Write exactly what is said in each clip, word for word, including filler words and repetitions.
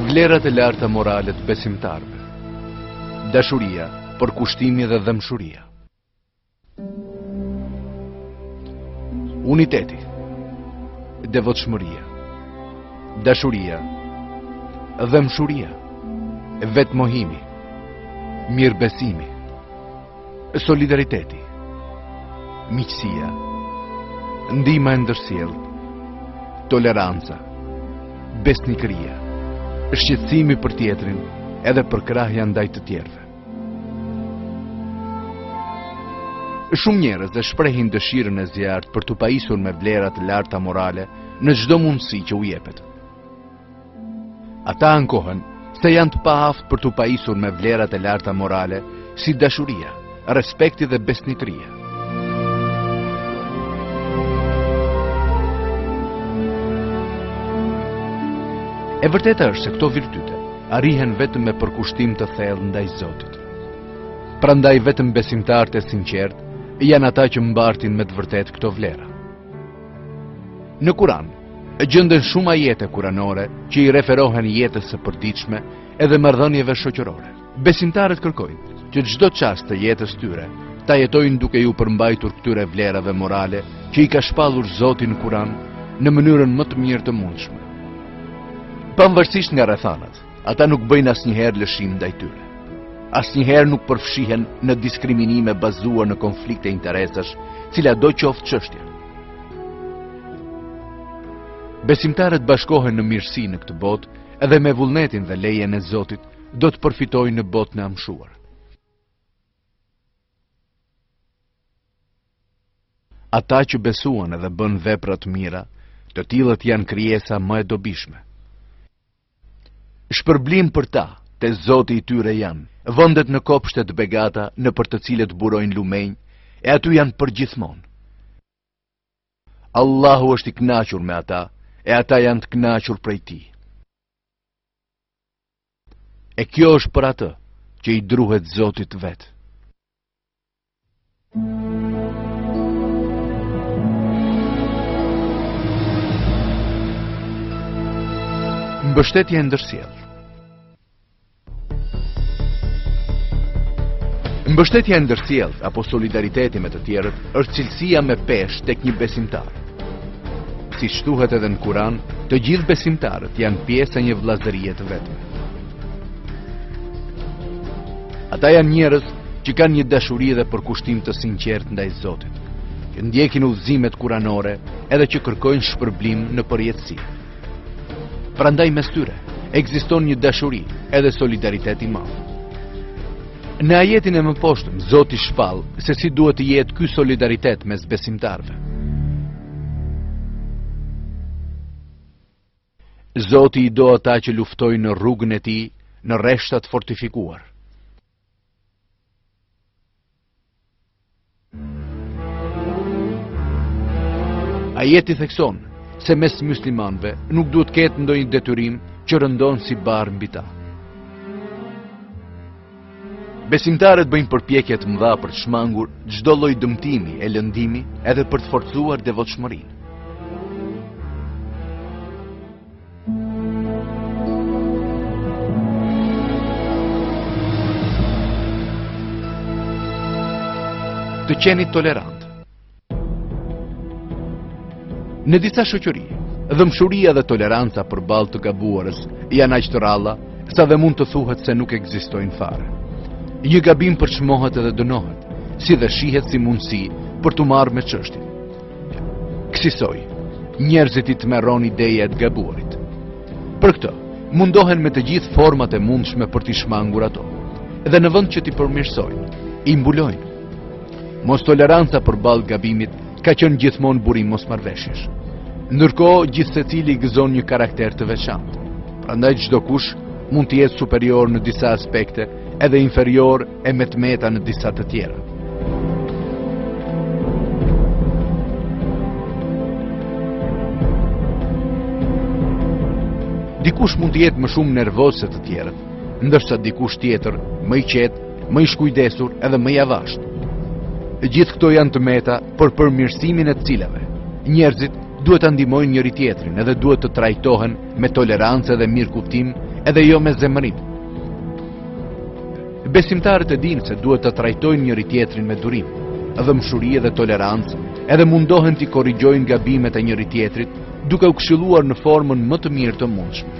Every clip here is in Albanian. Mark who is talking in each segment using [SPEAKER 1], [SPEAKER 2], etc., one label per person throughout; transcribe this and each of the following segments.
[SPEAKER 1] Vlerat e larta morale të besimtarëve. Dashuria, përkushtimi dhe dëmshuria. Uniteti, devotshmëria, dashuria, dëmshuria, vetmohimi, mirëbesimi, solidariteti, miqësia, ndihma e ndërsjellë, toleranca, besnikëria, shqetësimi për tjetrin edhe përkrahja ndaj të tjerëve. Shumë njerëz e shprehin dëshirën e zjarrt për të pajisur me vlerat e larta morale në çdo mundësi që u jepet. Ata ankohen se janë të paaft për të pajisur me vlerat e larta morale si dashuria, respekti dhe besnikëria. E vërteta është se këto virtyte arrihen vetëm me përkushtim të thellë ndaj Zotit. Prandaj vetëm besimtarët e sinqertë janë ata që mbartin me të vërtetë këto vlera. Në Kur'an gjenden shumë ajete kuranore që i referohen jetës së përditshme edhe marrëdhënieve shoqërore. Besimtarët kërkojnë që çdo çast të jetës tyre ta jetojnë duke ju përmbajtur këtyre vlerave morale që i ka shpallur Zoti në Kur'an në mënyrën më të mirë të mundshme. Pavarësisht nga rrethanat, ata nuk bëjnë asnjëherë lëshim ndaj tyre. Asnjëherë nuk përfshihen në diskriminime bazuar në konflikte interesash, cila do qoftë çështja. Besimtarët bashkohen në mirësi në këtë botë edhe me vullnetin dhe lejen e Zotit do të përfitojnë në botën e amshuar. Ata që besuan edhe bën vepra të mira, të tillët janë krijesa më e dobishme. Shpërblim për ta, te Zoti i tyre janë, vendet në kopshte të begata në për të cilët burojnë lumenj, e aty janë përgjithmonë. Allahu është i kënaqur me ata, e ata janë të kënaqur prej tij. E kjo është për atë që i druhet Zotit vet. Mbështetje e ndërsjellë. Mbështetja e ndërsjellë apo solidariteti me të tjerët është cilësia me peshë tek një besimtar. Siç thuhet edhe në Kur'an, të gjithë besimtarët janë pjesë e një vllazërie të vetme. Ata janë njerëz që kanë një dashuri dhe përkushtim të sinqertë ndaj Zotit, që ndjekin udhëzimet kuranore edhe që kërkojnë shpërblim në përjetësi. Prandaj mes tyre ekziston një dashuri edhe solidaritet i madh. Në ajetin e mëposhtëm, Zoti shpall se si duhet të jetë ky solidaritet mes besimtarëve. Zoti i do ata që luftojnë në rrugën e tij në rreshtat fortifikuar. Ajeti thekson se mes muslimanëve nuk duhet ketë ndonjë detyrim që rëndon si barë mbi ta. Besimtarët bëjnë përpjekje të mëdha për të shmangur çdo lloj dëmtimi e lëndimi edhe për të forcuar devotshmërinë. Të qeni tolerant. Në disa shoqëri, dëmshuria dhe toleranca përballë të gabuarës janë aq të rralla sa dhe mund të thuhet se nuk ekzistojnë fare. Një gabim përçmohet edhe dënohet, si dhe shihet si mundësi për të marrë me çështjen. Kësaj, njerëzit i tmerron ideja e të gabuarit. Për këtë, mundohen me të gjithë format e mundshme për t'i shmangur ato, dhe në vend që t'i përmirësojnë, i mbulojnë. Mos toleranca përballë gabimit ka qenë gjithmonë burim mosmarrveshjesh. Ndërkohë, gjithsecili gëzon një karakter të veçantë. Prandaj çdo kush mund të jetë superior në disa aspekte edhe inferior e me të meta në disa të tjera. Dikush mund të jetë më shumë nervoz se të tjerët, ndërsa dikush tjetër më i qetë, më i shkujdesur edhe më i avashtë. Gjithë këto janë të meta për përmirësimin e të cilave. Njerëzit duhet të ndihmojnë njëri tjetrin edhe duhet të trajtohen me tolerancë dhe mirëkuptim edhe jo me zemërim. Besimtarët e dinë se duhet të trajtojnë njëri tjetrin me durim, dëmshuri dhe tolerancë, edhe mundohen t'i korrigjojnë gabimet e njëri tjetrit, duke u këshilluar në formën më të mirë të mundshme.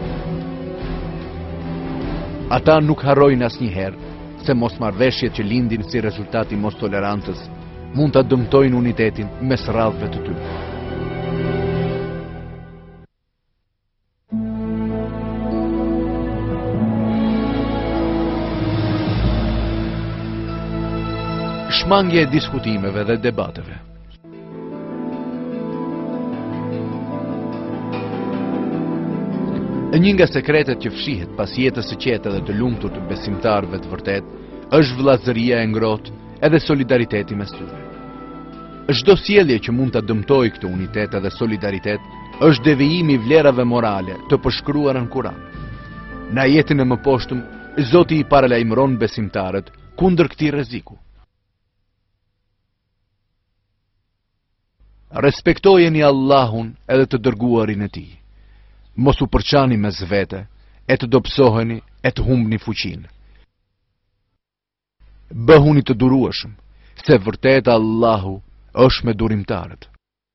[SPEAKER 1] Ata nuk harrojnë asnjëherë se mosmarrveshjet që lindin si rezultat i mos tolerancës mund ta dëmtojnë unitetin mes rradhëve të tyre. Shmangje e diskutimeve dhe debateve. Një nga sekretet që fshihet pas jetës së qetë dhe të lumtur të besimtarëve të vërtet, është vëllazëria e ngrohtë edhe solidariteti mes tyre. Çdo sjellje që mund ta dëmtojë këtë unitet dhe solidaritet është devijimi i vlerave morale të përshkruara në Kur'an. Në ajetin e mëposhtëm, Zoti i paralajmëron besimtarët kundër këtij rreziku. Respektojeni Allahun edhe të dërguarin e tij. Mos u përçani mes vete, e të dobësoheni, e të humbni fuqinë. Bëhuni të durueshëm, se vërtet Allahu është me durimtarët.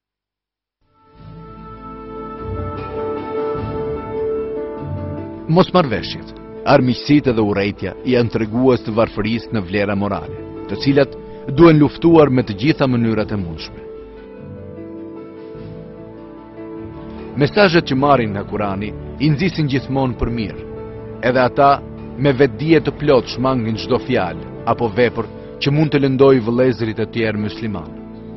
[SPEAKER 1] Mosmarrveshjet, armiqësitë dhe urrejtja janë tregues të varfërisë në vlera morale, të cilat duhen luftuar me të gjitha mënyrat e mundshme. Mesazhet që marrin nga Kurani i nxisin gjithmonë për mirë, edhe ata me vetdije të plot shmangin çdo fjalë apo vepër që mund të lëndojë vëllezërit e tjerë musliman.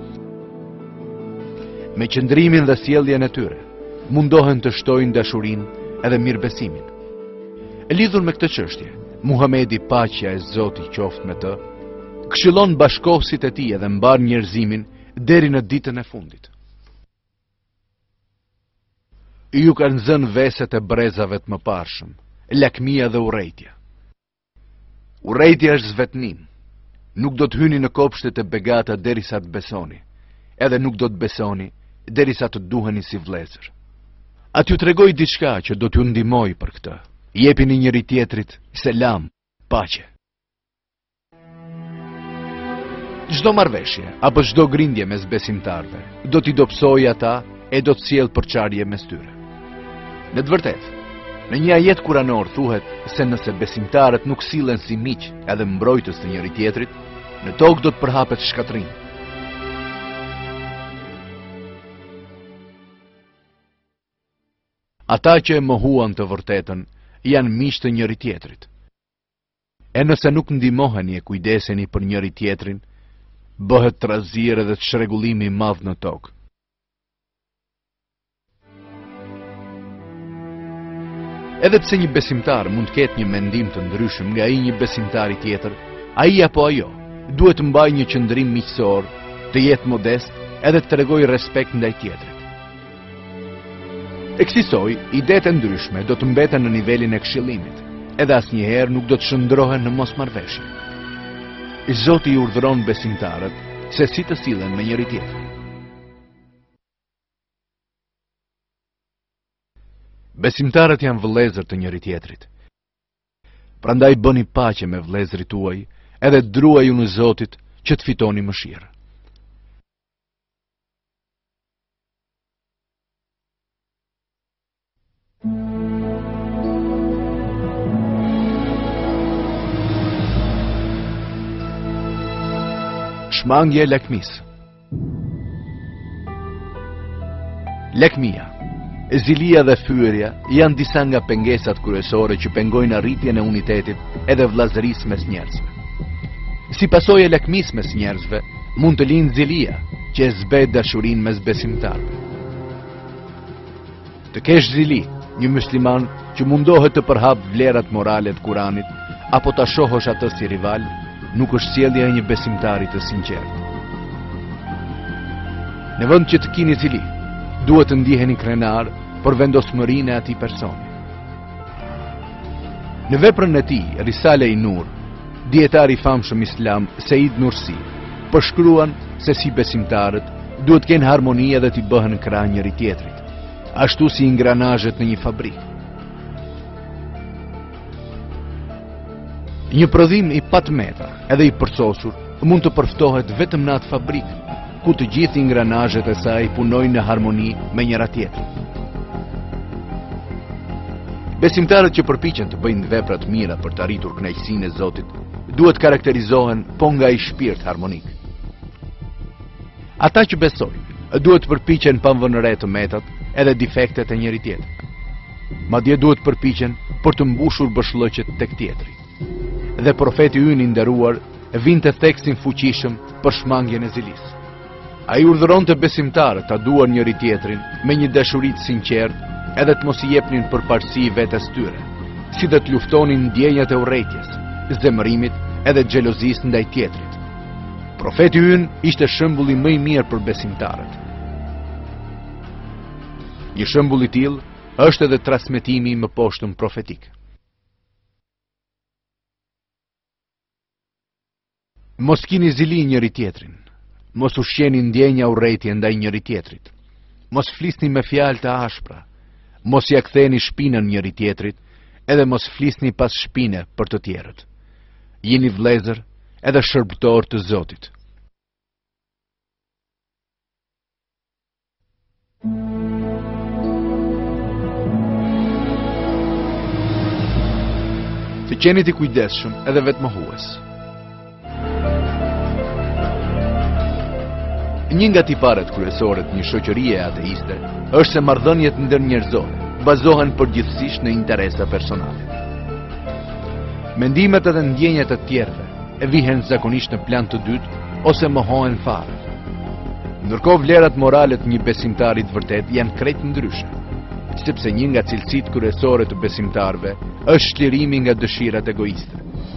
[SPEAKER 1] Me qëndrimin dhe sjelljen e tyre, mundohen të shtojnë dashurinë edhe mirëbesimin. E lidhur me këtë çështje, Muhamedi, paqja e Zotit qoftë me të, këshillon bashkohësit e tij dhe mbar njerëzimin deri në ditën e fundit. Ju kanë zënë veset e brezave të mëparshëm, lakmia dhe urrejtja. Urrejtja është zvetnim. Nuk do të hyni në kopshtet e begata derisa të besoni, edhe nuk do të besoni derisa të duheni si vëllezër. Aty tregoj diçka që do t'ju ndihmoj për këtë. Jepini njëri tjetrit selam, paqe. Çdo marrëveshje apo çdo grindje mes besimtarëve do t'i dobësojë ata e do të sjellë përçarje mes tyre. Në të vërtetë, në një ajet kuranor thuhet se nëse besimtarët nuk sillen si miq edhe mbrojtës të njëri tjetrit, në tokë do të përhapet shkatrim. Ata që e mohuan të vërtetën janë miq të njëri tjetrit. E nëse nuk ndihmoheni e kujdeseni për njëri tjetrin, bëhet trazirë dhe çrregullimi i madh në tokë. Edhe pse një besimtar mund të ketë një mendim të ndryshëm nga ai një besimtari tjetër, ai apo ajo duhet të mbajë një qëndrim miqësor, të jetë modest edhe të tregojë respekt ndaj tjetrit. E kësaj, idetë e ndryshme do të mbeten në nivelin e këshillimit, edhe asnjëherë nuk do të shndrohen në mosmarrveshje. Zoti i urdhëron besimtarët se si të sillen me njëri tjetrin. Besimtarët janë vëllezër të njëri tjetrit. Prandaj bëni paqe me vëllezërit tuaj, edhe druaju në Zotit që të fitoni mëshirë. Shmangje e lakmisë. Lakmia, zilia dhe fyerja janë disa nga pengesat kryesore që pengojnë arritjen e unitetit edhe vëllazërisë mes njerëzve. Si pasojë e lakmisë mes njerëzve, mund të lindë zilia, që e zbet dashurinë mes besimtarëve. Të kesh zili, një musliman që mundohet të përhap vlerat morale të Kuranit, apo ta shohësh atë si rival, nuk është sjellja e një besimtari të sinqertë. Në vend që të keni zili, duhet të ndiheni krenar për vendosmërinë e atij personi. Në veprën e tij, Risale i Nur, dietari i famshëm islam Said Nursi përshkruan se si besimtarët duhet të kenë harmoni dhe të bëhen krah njëri tjetrit, ashtu si ingranazhet në një fabrikë. Një prodhim i patmeta edhe i përsosur mund të përftohet vetëm në atë fabrikë, ku të gjithë ingranazhet e saj punojnë në harmoni me njëra tjetrin. Besimtarët që përpiqen të bëjnë vepra të mira për të arritur kënaqësinë e Zotit, duhet karakterizohen po nga ai shpirt harmonik. Ata që besojnë duhet të përpiqen pa vënë re të metat edhe defektet e njëri tjetrit. Madje duhet përpiqen për të mbushur bëshllëqet tek tjetri. Dhe profeti ynë i nderuar vinte tekstin fuqishëm për shmangjen e zilisë. Ai urdhëronte besimtarët ta duan njëri tjetrin me një dashuri të sinqertë edhe të mos i jepnin përparësi vetes tyre, si dhe të luftonin ndjenjat e urrejtjes, zemërimit edhe xhelozisë ndaj tjetrit. Profeti ynë ishte shembulli më i mirë për besimtarët. Një shembull i tillë është edhe transmetimi më poshtëm profetik. Mos kini zili njëri tjetrin, mos ushqeni ndjenja urrejtje ndaj njëri tjetrit, mos flisni me fjalë të ashpra, mos ja ktheni shpinën njëri tjetrit, edhe mos flisni pas shpine për të tjerët. Jeni vëllezër edhe shërbëtor të Zotit. Të qenit i kujdesshëm edhe vetmohues. Një nga tiparet kryesore të një shoqërie ateiste është se marrëdhëniet ndërnjerëzore bazohen përgjithsisht në interesa personale. Mendimet edhe ndjenjat e tjerëve e vihen zakonisht në plan të dytë ose mohohen fare. Ndërkohë vlerat morale të një besimtari të vërtet janë krejt ndryshe, sepse një nga cilësitë kryesore të besimtarëve është shlirimi nga dëshirat egoiste.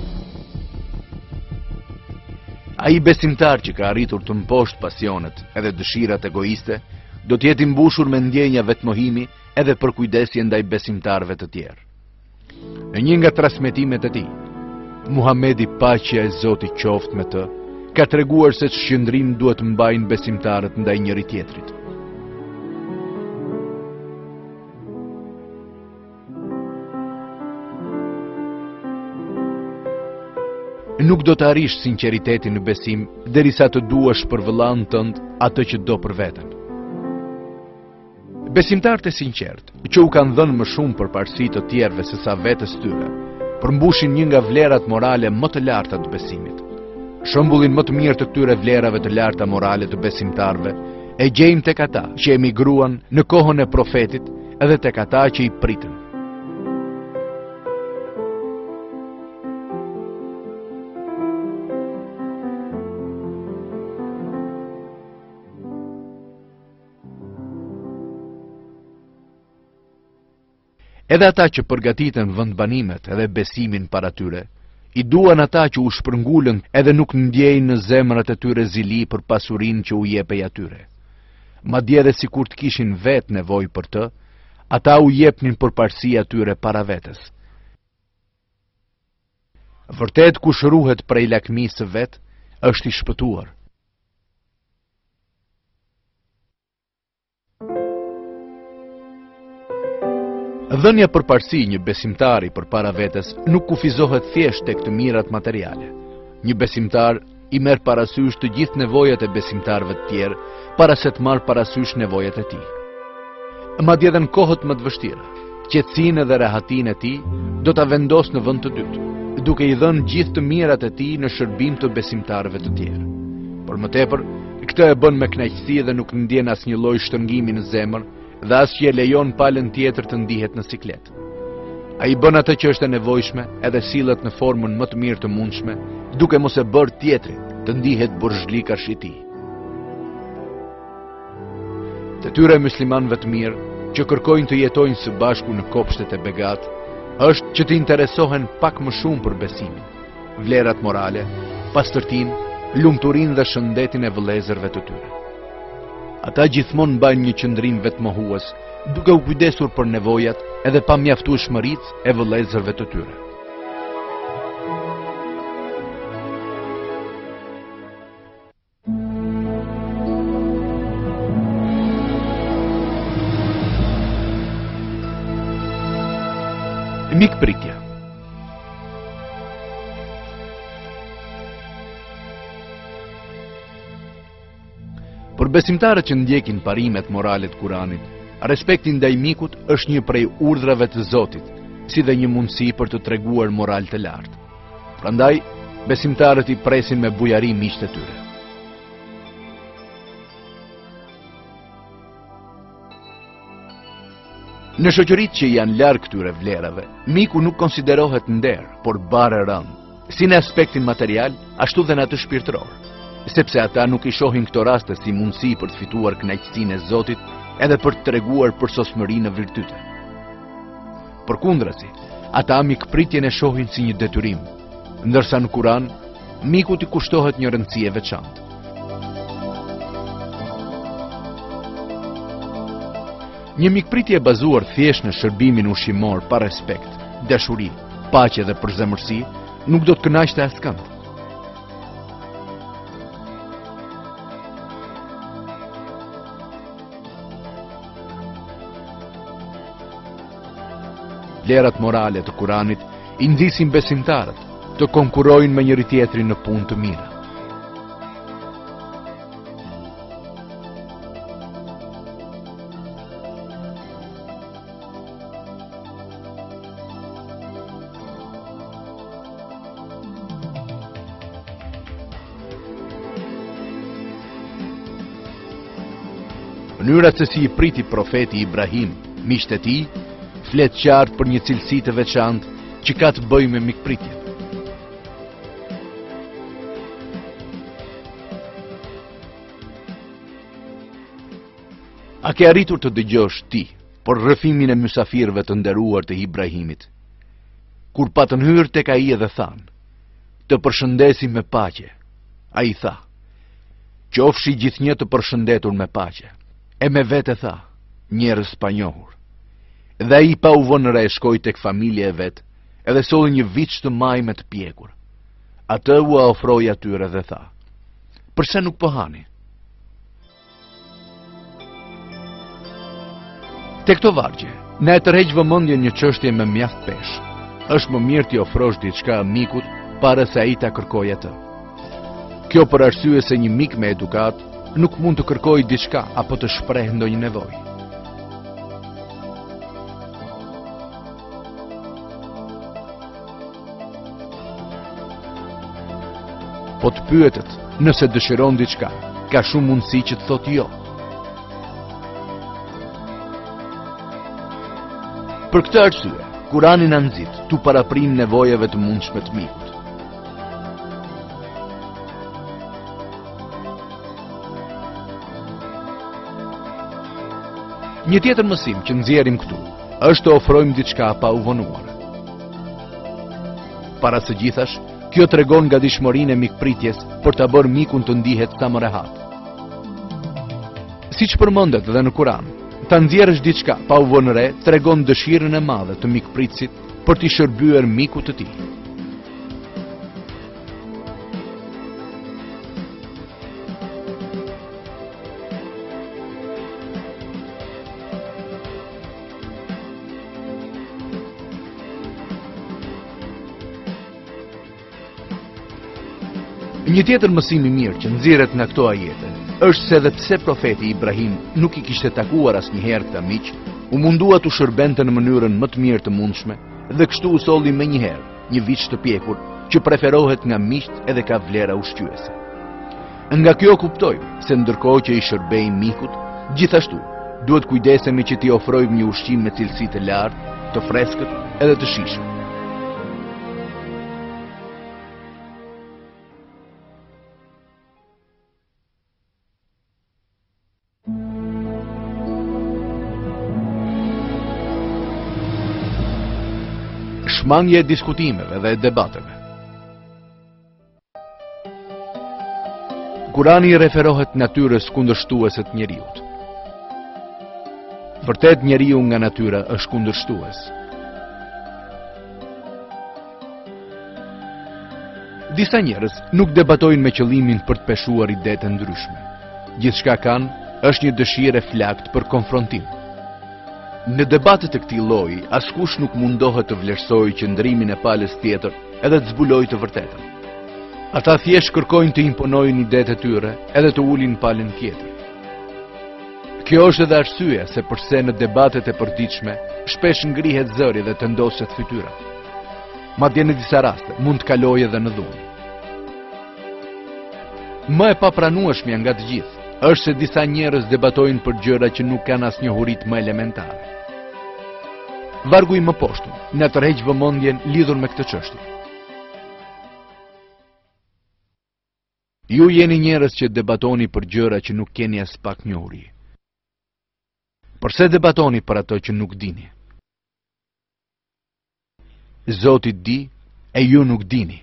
[SPEAKER 1] Ai besimtar që ka arritur të mposht pasionet edhe dëshirat egoiste, do të jetë i mbushur me ndjenja vetmohimi edhe për kujdesje ndaj besimtarëve të tjerë. Në një nga transmetimet e tij, Muhamedi, paqja e Zotit qoftë me të, ka treguar se ç'qëndrim duhet mbajnë besimtarët ndaj njëri tjetrit. Nuk do të arish sinqeritetin në besim derisa të duash për vëllain tënd atë që do për veten. Besimtarët e sinqertë, që u kanë dhënë më shumë përparësi të tjerëve se sa vetes tyre, përmbushin një nga vlerat morale më të larta të besimit. Shembullin më të mirë të këtyre vlerave të larta morale të besimtarëve e gjejmë tek ata që emigruan në kohën e profetit edhe tek ata që i pritën. Edhe ata që përgatiten vendbanimet edhe besimin para tyre, i duan ata që u shpërngulën edhe nuk ndjejnë në zemrat e tyre zili për pasurinë që u jepej atyre. Madje edhe sikur të kishin vetë nevojë për të, ata u jepnin përparësi atyre para vetes. Vërtet kush ruhet prej lakmisë së vet, është i shpëtuar. Dhënia përparësi një besimtari përpara vetes nuk kufizohet thjesht tek të mirat materiale. Një besimtar i merr parasysh të gjithë nevojat e besimtarëve të tjerë para se të marrë parasysh nevojat e tij. Madje edhe në kohët më të vështira, qetësinë dhe rahatinë e tij do ta vendos në vend të dytë, duke i dhënë gjithë të mirat e tij në shërbim të besimtarëve të tjerë. Por më tepër, këtë e bën me kënaqësi dhe nuk ndjen asnjë lloj shtrëngimi në zemër, dhe as që e lejon palën tjetër të ndihet në siklet. A i bën atë që është e nevojshme edhe sillet në formën më të mirë të mundshme, duke mos e bërë tjetrit të ndihet burzhli karshi i tij. Detyra e muslimanëve të mirë që kërkojnë të jetojnë së bashku në kopshtet e begat, është që të interesohen pak më shumë për besimin, vlerat morale, pastërtinë, lumturinë dhe shëndetin e vëllezërve të tyre. Ata gjithmonë mbajnë një qëndrim vetmohues, duke u kujdesur për nevojat edhe pa mjaftueshmëritë e vëllezërve të tyre. Mikpritja. besimtarët që ndjekin parimet morale të Kuranit, respekti ndaj mikut është një prej urdhrave të Zotit, si dhe një mundësi për të treguar moral të lartë. Prandaj, besimtarët i presin me bujari miqtë e tyre. Në shoqëritë që janë larg këtyre vlerave, miku nuk konsiderohet nder, por bare rënd, si në aspektin material, ashtu dhe në atë shpirtëror, sepse ata nuk i shohin këto raste si mundësi për të fituar kënaqësinë e Zotit edhe për të treguar përsosmëri në virtyte. Përkundrazi, ata mikpritjen e shohin si një detyrim, ndërsa në Kuran, mikut i kushtohet një rëndësi e veçantë. Një mikpritje e bazuar thjesht në shërbimin ushqimor pa respekt, dashuri, paqe dhe përzemërsi nuk do të kënaqte askënd. Vlerat morale të Kuranit i nxisin besimtarët të konkurrojnë me njëri tjetrin në punë të mira. Mënyra se si i priti profeti Ibrahim, miqtë e tij, flet qartë për një cilësi të veçantë që ka të bëjë me mikpritjen. A ke arritur të dëgjosh ti për rrëfimin e mysafirëve të nderuar të Ibrahimit, kur patën hyrë tek ai edhe than, të përshëndesim me paqe. Ai tha, qofshi gjithnjë të përshëndetur me paqe. E me vete tha, njerëz pa njohur. Dhe ai pa u vënë re shkoi tek familja e vet, edhe solli një viç të maj me të pjekur. Atë u ofroi atyre dhe tha, përse nuk po hani? Te këto vargje, ne e tërheq vëmendjen një çështje me mjaft peshë. Është më mirë t'i ofrosh diçka mikut para se ai ta kërkojë atë. Kjo për arsye se një mik me edukat nuk mund të kërkojë diçka apo të shprehë ndonjë nevojë. Po të pyetet, nëse dëshiron diçka, ka shumë mundësi që të thotë jo. Për këtë arsye, Kurani na nxit tu paraprim nevojave të mundshme të mikut. Një tjetër mësim që nxjerrim këtu është të ofrojmë diçka pa u vonuar. Para së gjithash, kjo tregon gatishmërinë e mikpritjes për ta bërë mikun të ndihet sa më rehat. Siç përmendet edhe në Kur'an, ta nxjerrësh diçka pa u vënë re tregon dëshirën e madhe të mikpritësit për t'i shërbyer mikut të tij. Një tjetër mësim i mirë që nxirret nga këto ajete është se edhe pse profeti Ibrahim nuk i kishte takuar asnjëherë këta miq, u mundua t'u shërbente në mënyrën më të mirë të mundshme dhe kështu u solli menjëherë një viç të pjekur që preferohet nga miqt edhe ka vlera ushqyese. Nga kjo kuptojmë se ndërkohë që i shërbejmë mikut, gjithashtu duhet kujdesemi që t'i ofrojmë një ushqim me cilësi të lartë, të freskët edhe të shijshëm. Shmangje e diskutimeve dhe debateve. Kurani referohet natyrës kundërshtuese të njeriut. Vërtet njeriu nga natyra është kundërshtues. Disa njerëz nuk debatojnë me qëllimin për të peshuar ide të ndryshme. Gjithçka kanë është një dëshirë e flakt për konfrontim. Në debatet e këtij lloji, askush nuk mundohet të vlerësojë qëndrimin e palës tjetër edhe të zbulojë të vërtetën. Ata thjesht kërkojnë të imponojnë idetë e tyre edhe të ulin palën tjetër. Kjo është edhe arsye se përse në debatet e përditshme shpesh ngrihet zëri dhe tendoset fytyra. Madje në disa raste mund të kalojë edhe në dhunë. Më e papranueshmja nga të gjithë është se disa njerëz debatojnë për gjëra që nuk kanë asnjë hurit më elementare. Vargu i më poshtëm na tërheq vëmendjen lidhur me këtë çështje. Ju jeni njerëz që debatoni për gjëra që nuk keni as pak njohuri. Përse debatoni për ato që nuk dini? Zoti di e ju nuk dini.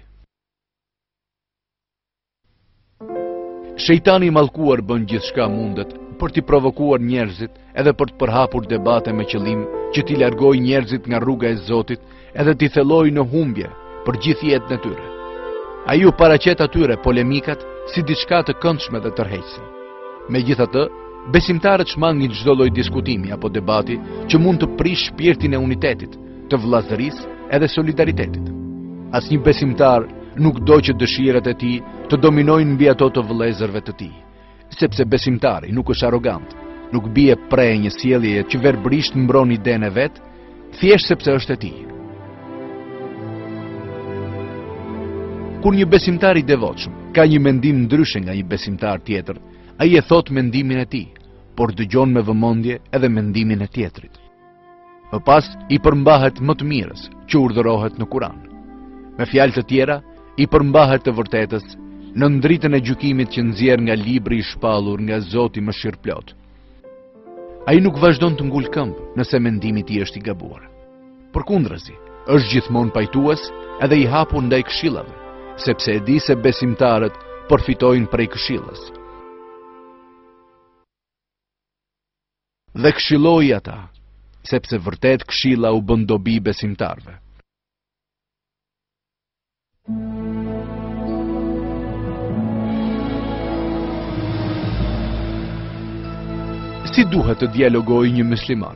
[SPEAKER 1] Shejtani i mallkuar bën gjithçka mundet për t'i provokuar njerëzit edhe për të përhapur debate me qëllim që t'i largojë njerëzit nga rruga e Zotit edhe t'i thellojë në humbje për gjithë jetën e tyre. Ai u paraqet atyre polemikat si diçka të këndshme dhe tërheqëse. Megjithatë, besimtarët shmangin çdo lloj diskutimi apo debati që mund të prish shpirtin e unitetit, të vëllazërisë edhe solidaritetit. Asnjë besimtar nuk do që dëshirat e tij të dominojnë mbi ato të vëllezërve të tij, sepse besimtari nuk është arrogant, nuk bie prej një sjellje që verbërisht mbron idenë e vet, thjesht sepse është e tij. Kur një besimtar i devotshëm ka një mendim ndryshe nga një besimtar tjetër, ai e thot mendimin e tij, por dëgjon me vëmendje edhe mendimin e tjetrit. Më pas i përmbahet më të mirës që urdhërohet në Kur'an. Me fjalë të tjera, i përmbahet të vërtetës në ndritën e gjykimit që nxjerr nga libri i shpallur nga Zoti Mëshirëplot. Ai nuk vazhdon të ngul këmbë nëse mendimi i tij është i gabuar. Përkundrazi, është gjithmonë pajtues edhe i hapur ndaj këshillave, sepse e di se besimtarët përfitojnë prej këshillës. Dhe këshilloi ata, sepse vërtet këshilla u bën dobi besimtarve. Si duhet të dialogojë një musliman?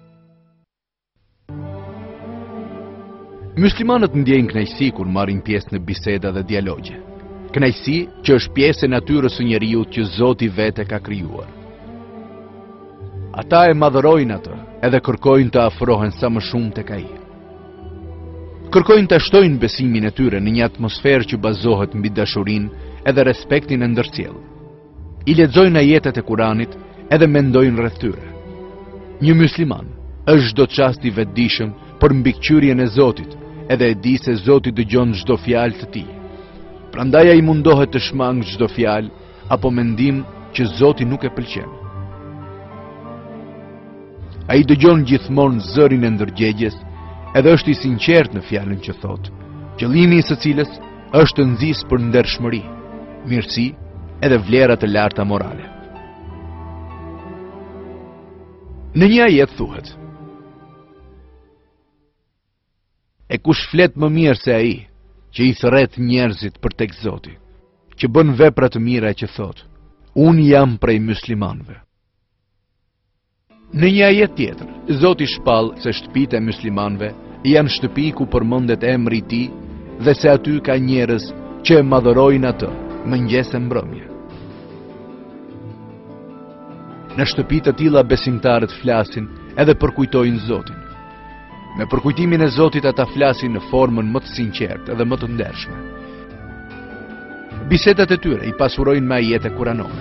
[SPEAKER 1] Muslimanët ndjejnë kënaqësi kur marrin pjesë në biseda dhe dialogje. Kënaqësi që është pjesë e natyrës së njeriut që Zoti vetë ka krijuar. Ata e madhërojnë atë edhe kërkojnë të afrohen sa më shumë tek ai. Kërkojnë të shtojnë besimin e tyre në një atmosferë që bazohet mbi dashurinë edhe respektin e ndërcjellë. I lexojnë ajetet e Kuranit edhe mendojnë rreth tyre. Një musliman është çdo çast i vetëdijshëm për mbikëqyrjen e Zotit, edhe e di se Zoti dëgjon çdo fjalë të tij. Prandaj ai mundohet të shmangë çdo fjalë apo mendim që Zoti nuk e pëlqen. Ai dëgjon gjithmonë zërin e ndërgjegjes edhe është i sinqert në fjalën që thot, qëllimi i së cilës është të nxjisë për ndershmëri, mirësi edhe vlera të larta morale. Në një ajet thuhet: E kush flet më mirë se ai, që i thret njerëzit për tek Zoti, që bën vepra të mira që thot, unë jam prej muslimanëve. Në një ajet tjetër, Zoti shpall se shtëpitë e muslimanëve janë shtëpi ku përmendet emri i tij dhe se aty ka njerëz që e madhërojnë atë mëngjes e mbrëmje. Në shtëpi të tilla besimtarët flasin edhe përkujtojnë Zotin. Me përkujtimin e Zotit ata flasin në formën më të sinqertë edhe më të ndershme. Bisedat e tyre i pasurojnë me ajete kuranore.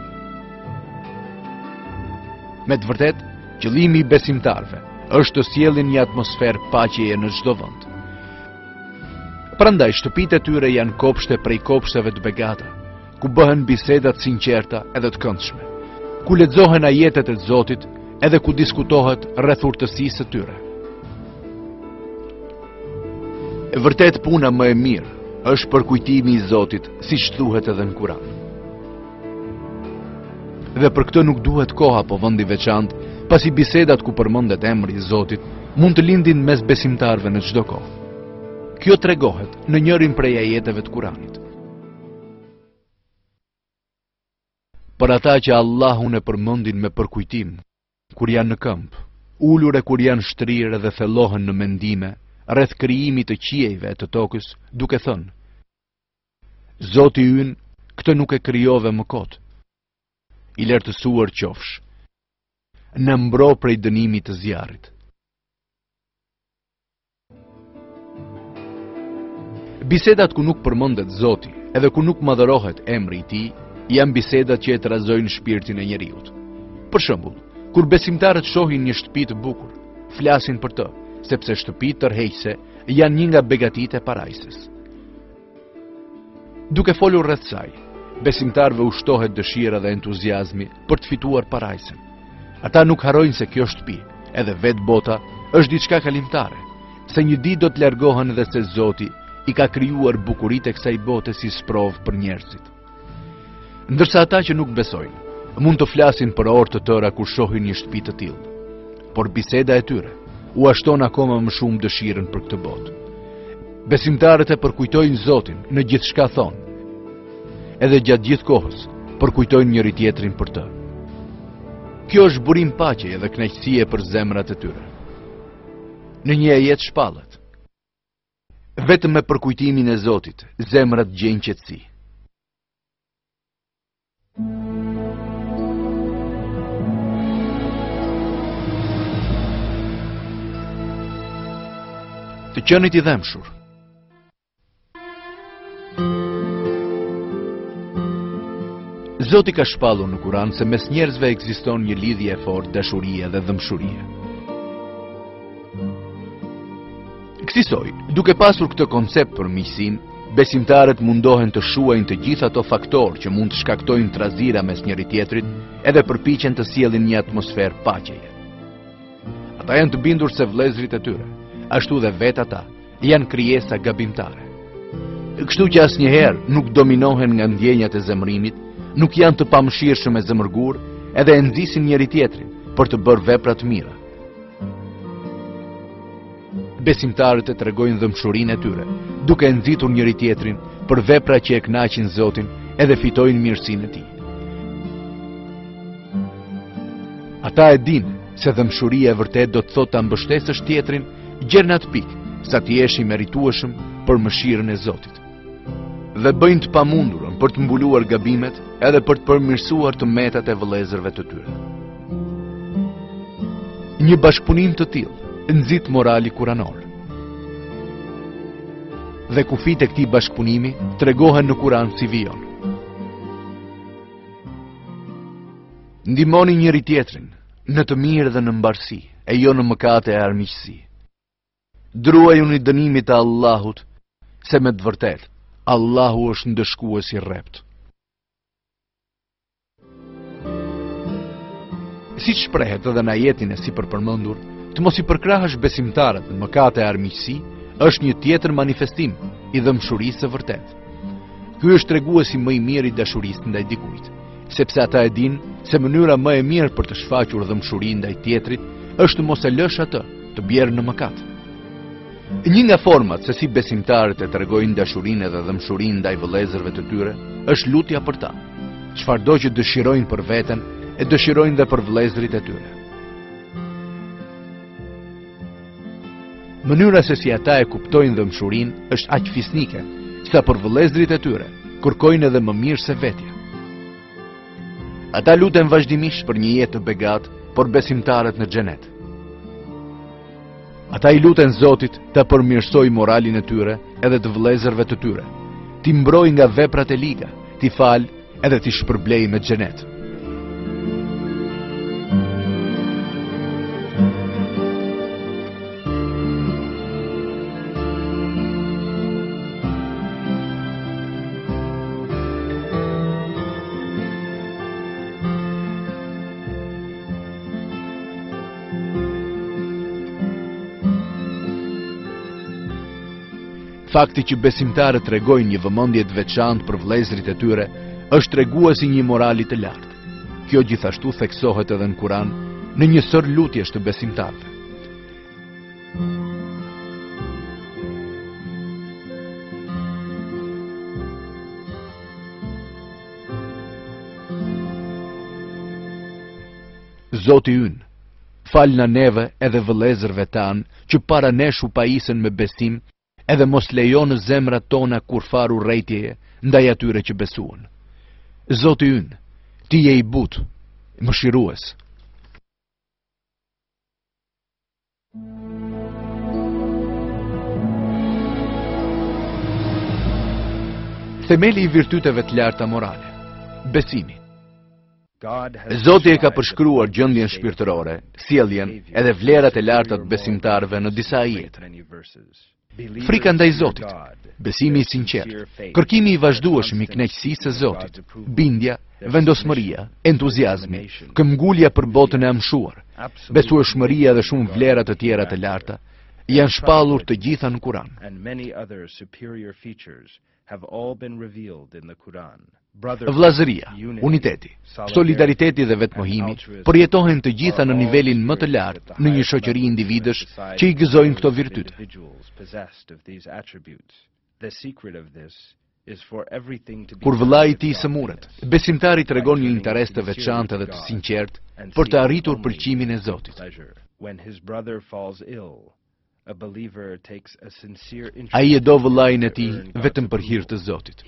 [SPEAKER 1] Me të vërtet, qëllimi i besimtarve është të sjellin një atmosferë paqeje në çdo vend. Prandaj shtëpitë e tyre janë kopshte prej kopshteve të begata, ku bëhen bisedat sinqerta edhe të këndshme, ku lexohen ajetet e Zotit edhe ku diskutohet rreth urtësisë së tyre. E vërtet puna më e mirë është përkujtimi i Zotit, siç thuhet edhe në Kur'an. Dhe për këtë nuk duhet koha apo vendi veçantë, pasi bisedat ku përmendet emri i Zotit mund të lindin mes besimtarëve në çdo kohë. Kjo tregohet në njërin prej ajeteve të Kuranit. Për ata që Allahun e përmendin me përkujtim, kur janë në këmbë, ulur e kur janë shtrirë dhe thellohen në mendime rreth krijimit të qiejve e të tokës, duke thënë: Zoti ynë, këtë nuk e krijove më kot. I lartësuar qofsh, në mbro prej dënimit të zjarrit. Bisedat ku nuk përmendet Zoti, edhe ku nuk madhërohet emri i Tij, janë bisedat që e trazojnë shpirtin e njeriut. Për shembull, kur besimtarët shohin një shtëpi të bukur, flasin për të, sepse shtëpitë tërheqëse janë një nga begatitë e parajsës. Duke folur rreth saj, besimtarëve ushtohet dëshira dhe entuziazmi për të fituar parajsën. Ata nuk harrojnë se kjo shtëpi, edhe vetë bota, është diçka kalimtare, se një ditë do të largohen dhe se Zoti i ka krijuar bukuritë e kësaj bote si sprovë për njerëzit. Ndërsa ata që nuk besojnë, mund të flasin për orë të tëra kur shohin një shtëpi të tillë, por biseda e tyre u ashton akoma më shumë dëshirën për këtë botë. Besimtarët e përkujtojnë Zotin në gjithçka thonë, edhe gjatë gjithë kohës përkujtojnë njëri tjetrin për të. Kjo është burim paqeje dhe kënaqësie për zemrat e tyre. Në një ajet shpallet: vetëm me përkujtimin e Zotit, zemrat gjejnë qetësi. Të qenit i dhemshur. Zoti ka shpallur në Kur'an se mes njerëzve ekziston një lidhje e fortë dashurie dhe dëmshurie. Kësaj, duke pasur këtë koncept për miqësinë, besimtarët mundohen të shuajnë të gjithë ato faktorë që mund të shkaktojnë trazira mes njëri tjetrit, edhe përpiqen të sjellin një atmosferë paqeje. Ata janë të bindur se vëllezërit e tyre, ashtu dhe vetë ata, janë krijesa gabimtare. Kështu që asnjëherë nuk dominohen nga ndjenjat e zemrimit, nuk janë të pamëshirshëm e zemërgur, edhe e nxisin njëri tjetrin për të bërë vepra të mira. Besimtarët e tregojnë dëmshurinë e tyre, duke e nxitur njëri tjetrin për vepra që e kënaqin Zotin edhe fitojnë mirësinë e Tij. Ata e dinë se dëmshuria e vërtet do të thotë ta mbështesësh tjetrin gjërë në atë pikë sa ti jesh i meritueshëm për mëshirën e Zotit. Dhe bëjnë të pamundurën për të mbuluar gabimet edhe për të përmirësuar të metat e vëllezërve të tyre. Një bashkëpunim të tillë nxit morali kuranor. Dhe kufit e këtij bashkëpunimi tregohen në Kur'an si vijon. Ndihmoni njëri tjetrin në të mirë dhe në mbarësi, e jo në mëkate e armiqësi. Druajuni dënimit të Allahut, se me të vërtetë Allahu është ndëshkues i rrept. Siç shprehet edhe në ajetin e sipërpërmendur, të mos i përkrahësh besimtarët në mëkate e armiqësi është një tjetër manifestim i dëmshurisë së vërtetë. Ky është treguesi më i mirë i dashurisë ndaj dikujt, sepse ata e dinë se mënyra më e mirë për të shfaqur dëmshurinë ndaj tjetrit është mos e lësh atë të bjerë në mëkat. Një nga format se si besimtarët e tregojnë dashurinë dhe dëmshurinë ndaj vëllezërve të tyre është lutja për ta. Çfarëdo që dëshirojnë për veten, e dëshirojnë dhe për vëllezërit e tyre. Mënyra se si ata e kuptojnë dëmshurinë është aq fisnike, sa për vëllezërit e tyre kërkojnë edhe më mirë se vetja. Ata luten vazhdimisht për një jetë të begatë, por besimtarët në xhenet. Ata i luten Zotit të përmirësoj moralin e tyre edhe të vëllezërve të tyre, t'i mbroj nga veprat e liga, t'i fal edhe t'i shpërblej me xhenet. Fakti që besimtarët tregojnë një vëmendje të veçantë për vëllezërit e tyre është treguesi një morali të lartë. Kjo gjithashtu theksohet edhe në Kur'an në një sër lutjesh të besimtarëve. Zoti ynë, fal na neve edhe vëllezërve tanë që para nesh u pajisen me besim, edhe mos lejo në zemrat tona kur faru rrejtjeje ndaj atyre që besuan. Zoti ynë, ti je i butë, mëshirues. Themeli i virtyteve të larta morale, besimi. Zoti e ka përshkruar gjendjen shpirtërore, sjelljen edhe vlerat e larta të besimtarëve në disa ajete. Frika ndaj Zotit, besimi i sinqert, kërkimi i vazhdueshëm i kënaqësisë së Zotit, bindja, vendosmëria, entuziazmi, këmbgulja për botën e amshuar, besueshmëria dhe shumë vlera të tjera të larta, janë shpallur të gjitha në Kur'an. Vllazëria, uniteti, solidariteti dhe vetmohimi përjetohen të gjitha në nivelin më të lartë në një shoqëri individësh që i gëzojnë këto virtyte. Kur vëllai i tij sëmurët, besimtari tregon një interes të veçantë dhe të sinqert për të arritur pëlqimin e Zotit. Ai e do vëllain e tij vetëm për hir të Zotit.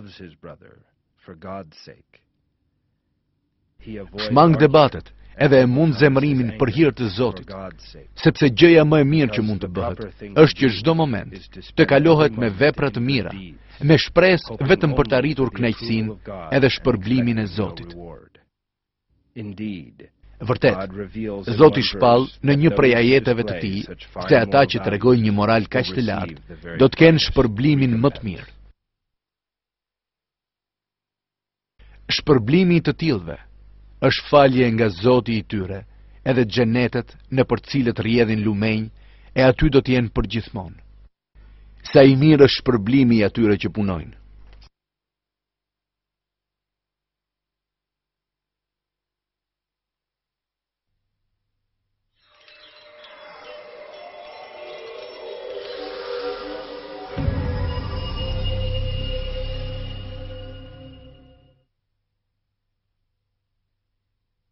[SPEAKER 1] Shmang debatet edhe e mund zemërimin për hir të Zotit, sepse gjëja më e mirë që mund të bëhet është që çdo moment të kalohet me vepra të mira, me shpresë vetëm për të arritur kënaqësinë edhe shpërblimin e Zotit. Vërtet, Zoti shpall në një prej ajeteve të tij se ata që tregojnë një moral kaq të lartë do të kenë shpërblimin më të mirë. Shpërblimi i të tillëve është falje nga Zoti i tyre, edhe xhenetet në për cilët rrjedhin lumenj, e aty do të jenë përgjithmonë. Sa i mirë është shpërblimi i atyre që punojnë.